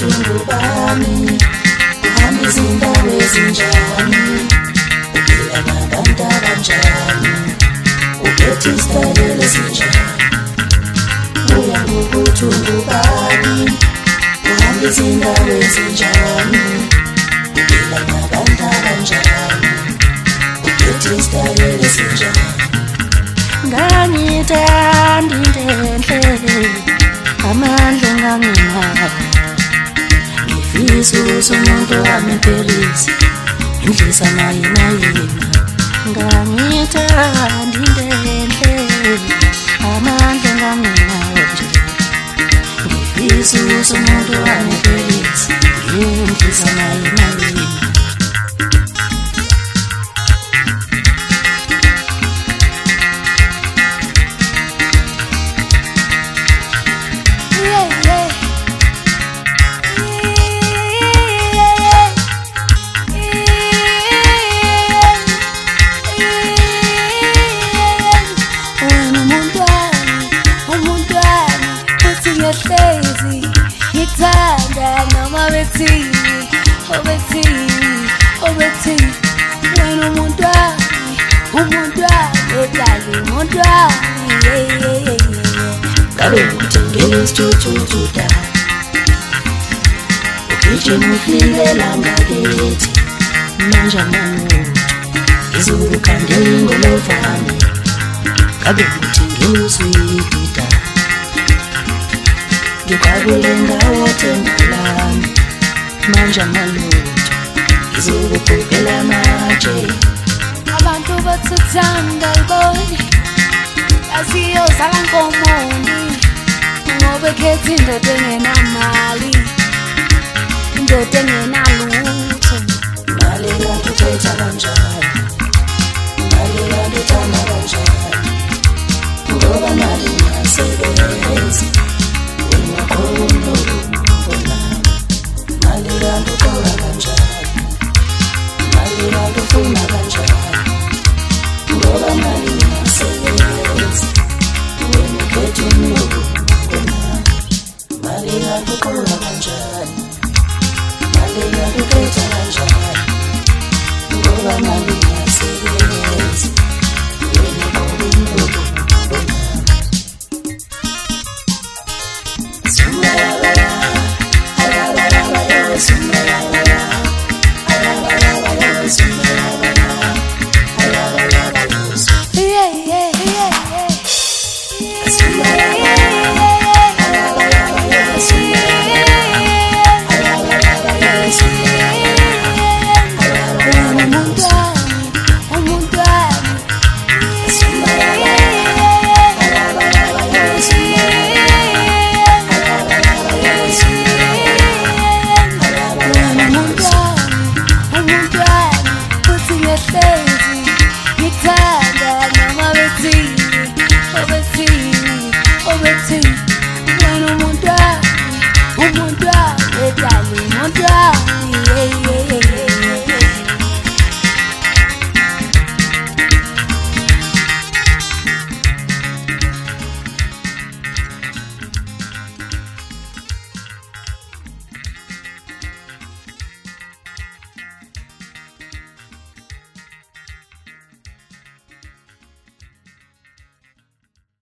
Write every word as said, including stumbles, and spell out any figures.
ukuthi ungubani, uhamba izindawo ezinjani, uphila nabantu abanjani, uphethe isitayela esinjani. Kuya ngokuthi ungubani, uhamba izindawo ezinjani, uphila nabantu abanjani, uphethe isitayela esinjani. Ngangithanda into enhle, amandla enganginawo, ngifisa ukuthi umuntu wami empelise indlisa naye nayena. Ngangithanda into enhle, amandla enganginawo nje, ngifisa ukuthi umuntu wami empelise indlisa naye nayena. Hlezi ngithanda noma bethini obethini obethini wena umuntu wami umuntu wami odlala umuntu wami. Ngabe ngithengele isithuthuthu ugijima ufikela ngakithi manje amamuntu izulu khandela ingolofane. Ngabe ngithengele uswidida ngikabule ngawo tendalami manje amalutho izokugqokela amatshe. Abantu bathuthanda iboni asiyozala nkomondi ngoba ekhetha indoda engenamali, indoda engenalutho. Mali yakuthetha kanjani?